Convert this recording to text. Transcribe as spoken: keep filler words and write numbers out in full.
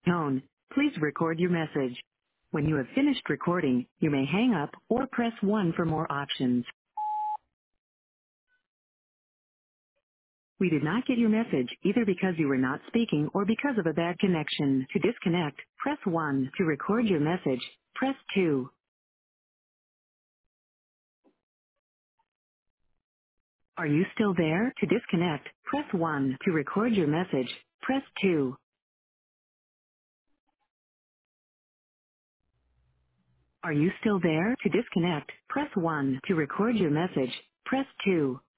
tone, please record your message. When you have finished recording, you may hang up or press one for more options. We did not get your message either because you were not speaking or because of a bad connection. To disconnect, press one. To record your message, press two. Are you still there? To disconnect, press one. To record your message, press two. Are you still there? To disconnect, press one. To record your message, press two.